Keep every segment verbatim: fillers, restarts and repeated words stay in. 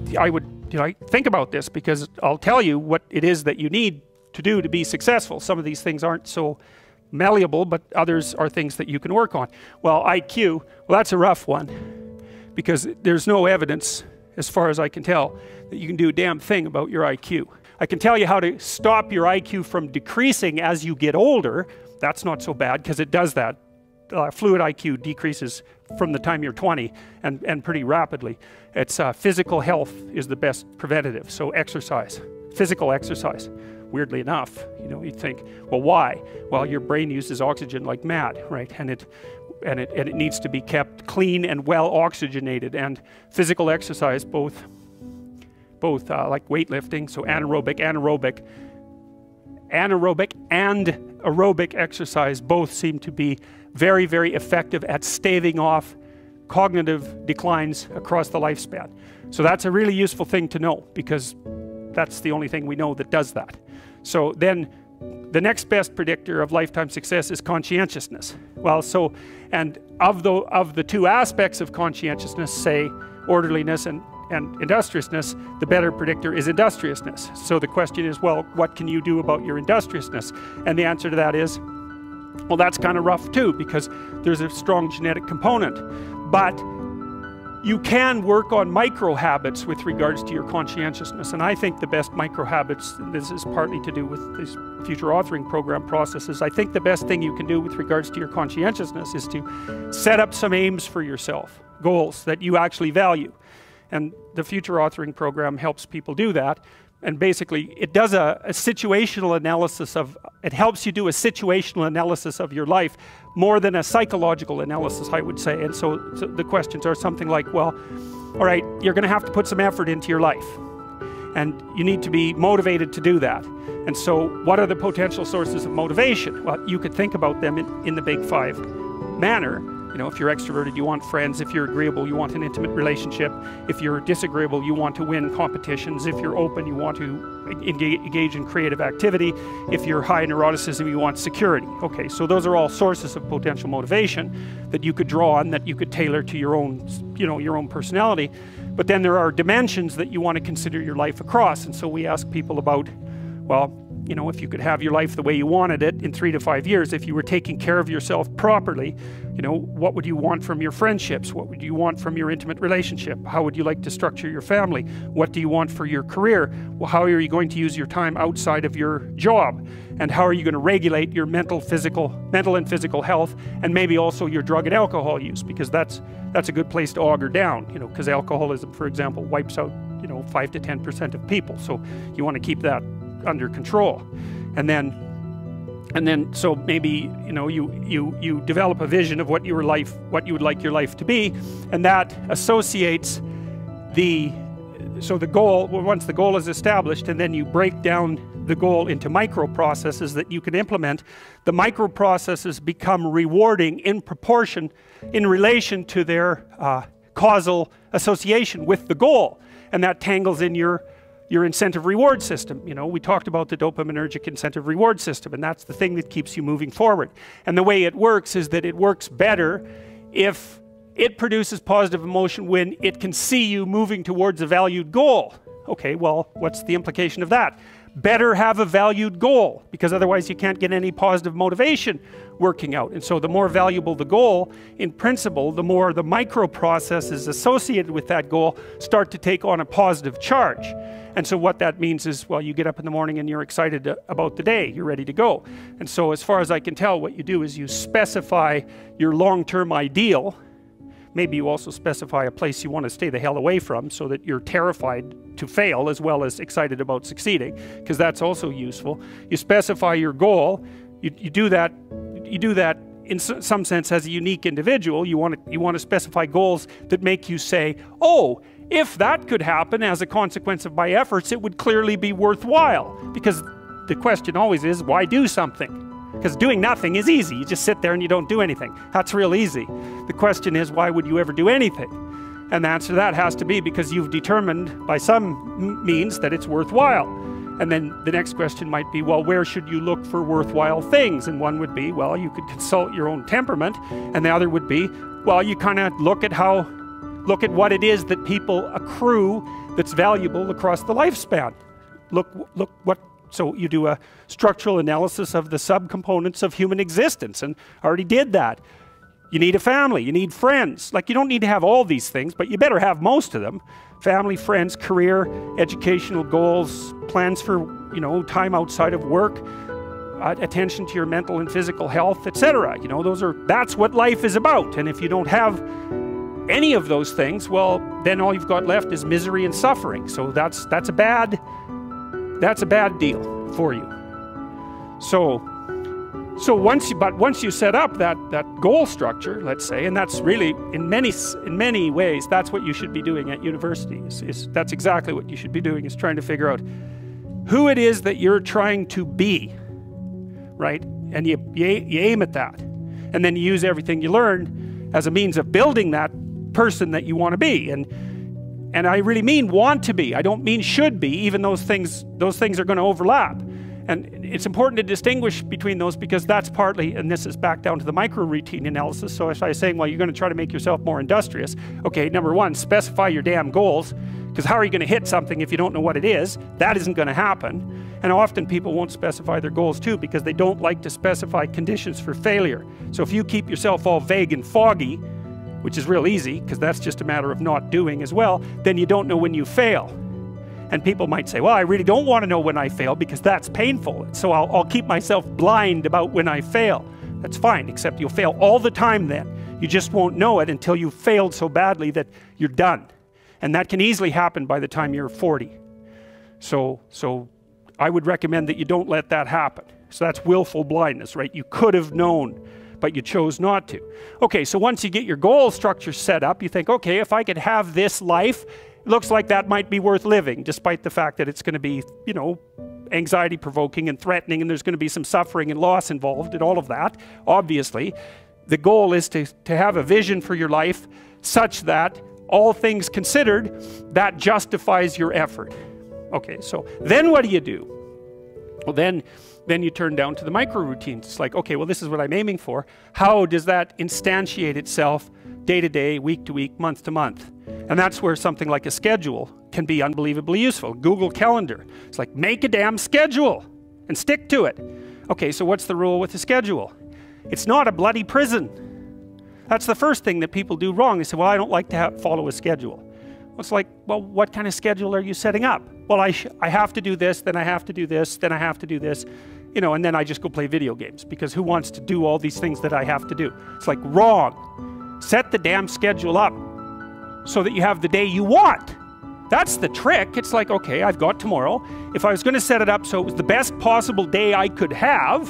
I would, you know, think about this, because I'll tell you what it is that you need to do to be successful. Some of these things aren't so malleable, but others are things that you can work on. Well, I Q, well, that's a rough one, because there's no evidence, as far as I can tell, that you can do a damn thing about your I Q. I can tell you how to stop your I Q from decreasing as you get older. That's not so bad, because it does that. Uh, fluid I Q decreases from the time you're twenty, and, and pretty rapidly. It's uh, physical health is the best preventative, so exercise, physical exercise. Weirdly enough, you know, you'd think, well, why? Well, your brain uses oxygen like mad, right? And it, and it, and it needs to be kept clean and well oxygenated, and physical exercise, both, both uh, like weightlifting, so anaerobic, anaerobic, anaerobic and aerobic exercise both seem to be very, very effective at staving off cognitive declines across the lifespan. So that's a really useful thing to know, because that's the only thing we know that does that. So then the next best predictor of lifetime success is conscientiousness. Well, so, and of the, of the two aspects of conscientiousness, say orderliness and, and industriousness, the better predictor is industriousness. So the question is, well, what can you do about your industriousness? And the answer to that is, well, that's kind of rough too, because there's a strong genetic component. But you can work on micro habits with regards to your conscientiousness, and I think the best micro habits, and this is partly to do with this future authoring program processes, I think the best thing you can do with regards to your conscientiousness is to set up some aims for yourself, goals that you actually value. And the future authoring program helps people do that. And basically, it does a, a situational analysis of, it helps you do a situational analysis of your life more than a psychological analysis, I would say. And so, so the questions are something like, well, all right, you're going to have to put some effort into your life, and you need to be motivated to do that. And so what are the potential sources of motivation? Well, you could think about them in, in the big five manner. You know, if you're extroverted, you want friends. If you're agreeable, you want an intimate relationship. If you're disagreeable, you want to win competitions. If you're open, you want to engage, engage in creative activity. If you're high in neuroticism, you want security. Okay, so those are all sources of potential motivation that you could draw on, that you could tailor to your own, you know, your own personality. But then there are dimensions that you want to consider your life across. And so we ask people about, well, you know, if you could have your life the way you wanted it in three to five years, if you were taking care of yourself properly, you know, what would you want from your friendships? What would you want from your intimate relationship? How would you like to structure your family? What do you want for your career? Well, how are you going to use your time outside of your job? And how are you going to regulate your mental, physical, mental and physical health, and maybe also your drug and alcohol use, because that's that's a good place to auger down, you know, because alcoholism, for example, wipes out, you know, five to ten percent of people. So you want to keep that under control. And then and then so maybe, you know, you you you develop a vision of what your life what you would like your life to be, and that associates the so the goal, well, once the goal is established, and then you break down the goal into micro processes that you can implement. The micro processes become rewarding in proportion, in relation to their uh, causal association with the goal, and that tangles in your your incentive reward system. You know, we talked about the dopaminergic incentive reward system, and that's the thing that keeps you moving forward. And the way it works is that it works better if it produces positive emotion when it can see you moving towards a valued goal. Okay, well, what's the implication of that? Better have a valued goal, because otherwise you can't get any positive motivation working out. And so the more valuable the goal, in principle, the more the micro processes associated with that goal start to take on a positive charge. And so what that means is, well, you get up in the morning and you're excited about the day, you're ready to go. And so as far as I can tell, what you do is you specify your long-term ideal. Maybe you also specify a place you want to stay the hell away from, so that you're terrified to fail as well as excited about succeeding, because that's also useful. You specify your goal. You, you do that you do that in some sense as a unique individual. You want to you want to specify goals that make you say, oh, if that could happen as a consequence of my efforts, it would clearly be worthwhile. Because the question always is, why do something? Because doing nothing is easy. You just sit there and you don't do anything. That's real easy. The question is, why would you ever do anything? And the answer to that has to be because you've determined by some means that it's worthwhile. And then the next question might be, well, where should you look for worthwhile things? And one would be, well, you could consult your own temperament. And the other would be, well, you kind of look at how, look at what it is that people accrue that's valuable across the lifespan. Look, look what, so you do a structural analysis of the subcomponents of human existence, and I already did that. You need a family, you need friends. Like, you don't need to have all these things, but you better have most of them. Family, friends, career, educational goals, plans for, you know, time outside of work, uh, attention to your mental and physical health, et cetera. You know, those are, that's what life is about. And if you don't have any of those things, well, then all you've got left is misery and suffering. So that's, that's a bad, that's a bad deal for you. So, So once you, but once you set up that, that goal structure, let's say, and that's really, in many, in many ways, that's what you should be doing at university. Is, is, that's exactly what you should be doing, is trying to figure out who it is that you're trying to be, right? And you, you, you aim at that. And then you use everything you learn as a means of building that person that you want to be. And, and I really mean want to be. I don't mean should be, even those things, those things are going to overlap. And it's important to distinguish between those, because that's partly, and this is back down to the micro-routine analysis. So if I was saying, well, you're going to try to make yourself more industrious. Okay, number one, specify your damn goals, because how are you going to hit something if you don't know what it is? That isn't going to happen. And often people won't specify their goals too, because they don't like to specify conditions for failure. So if you keep yourself all vague and foggy, which is real easy, because that's just a matter of not doing as well, then you don't know when you fail. And people might say, well, I really don't want to know when I fail, because that's painful. So I'll, I'll keep myself blind about when I fail. That's fine, except you'll fail all the time then. You just won't know it until you've failed so badly that you're done. And that can easily happen by the time you're forty. So, so I would recommend that you don't let that happen. So that's willful blindness, right? You could have known, but you chose not to. Okay, so once you get your goal structure set up, you think, okay, if I could have this life, looks like that might be worth living, despite the fact that it's going to be, you know, anxiety provoking and threatening, and there's going to be some suffering and loss involved and all of that. Obviously, the goal is to, to have a vision for your life such that, all things considered, that justifies your effort. Okay, so then what do you do? Well, then, then you turn down to the micro routines. It's like, okay, well, this is what I'm aiming for. How does that instantiate itself day to day, week to week, month to month? And that's where something like a schedule can be unbelievably useful. Google Calendar. It's like, make a damn schedule and stick to it. Okay, so what's the rule with the schedule? It's not a bloody prison. That's the first thing that people do wrong. They say, well, I don't like to have, follow a schedule. Well, it's like, well, what kind of schedule are you setting up? Well, I, sh I have to do this, then I have to do this, then I have to do this, you know, and then I just go play video games, because who wants to do all these things that I have to do? It's like, wrong. Set the damn schedule up so that you have the day you want. That's the trick. It's like, okay, I've got tomorrow. If I was going to set it up so it was the best possible day I could have,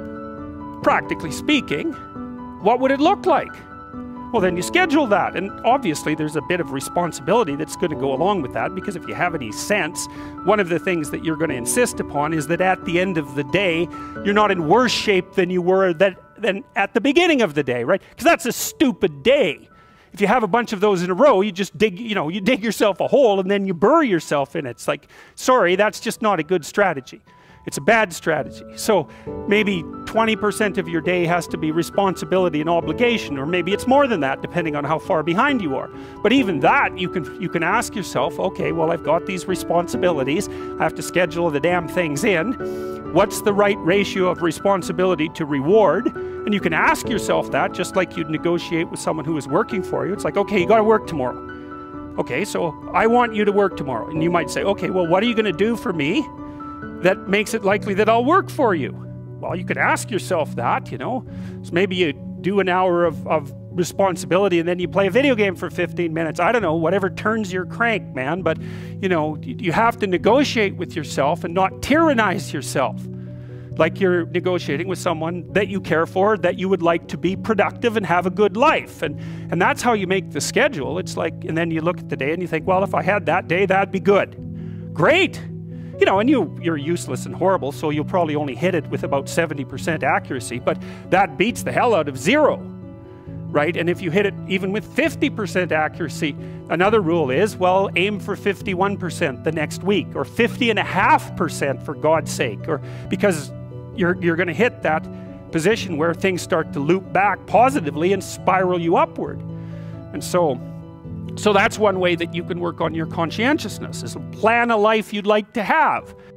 practically speaking, what would it look like? Well, then you schedule that. And obviously there's a bit of responsibility that's going to go along with that, because if you have any sense, one of the things that you're going to insist upon is that at the end of the day, you're not in worse shape than you were that, than at the beginning of the day, right? Because that's a stupid day. If you have a bunch of those in a row, you just dig, you know, you dig yourself a hole and then you bury yourself in it. It's like, sorry, that's just not a good strategy. It's a bad strategy. So maybe twenty percent of your day has to be responsibility and obligation, or maybe it's more than that, depending on how far behind you are. But even that, you can, you can ask yourself, okay, well, I've got these responsibilities. I have to schedule the damn things in. What's the right ratio of responsibility to reward? And you can ask yourself that, just like you'd negotiate with someone who is working for you. It's like, okay, you got to work tomorrow. Okay, so I want you to work tomorrow. And you might say, okay, well, what are you going to do for me that makes it likely that I'll work for you? Well, you could ask yourself that, you know. So maybe you do an hour of, of responsibility and then you play a video game for fifteen minutes. I don't know, whatever turns your crank, man. But, you know, you have to negotiate with yourself and not tyrannize yourself. Like you're negotiating with someone that you care for, that you would like to be productive and have a good life. And, and that's how you make the schedule. It's like, and then you look at the day and you think, well, if I had that day, that'd be good. Great. You know, and you, you're useless and horrible, so you'll probably only hit it with about seventy percent accuracy, but that beats the hell out of zero, right? And if you hit it even with fifty percent accuracy, another rule is, well, aim for fifty-one percent the next week, or fifty and a half percent for God's sake, or because you're, you're going to hit that position where things start to loop back positively and spiral you upward. And so So that's one way that you can work on your conscientiousness, is plan a life you'd like to have.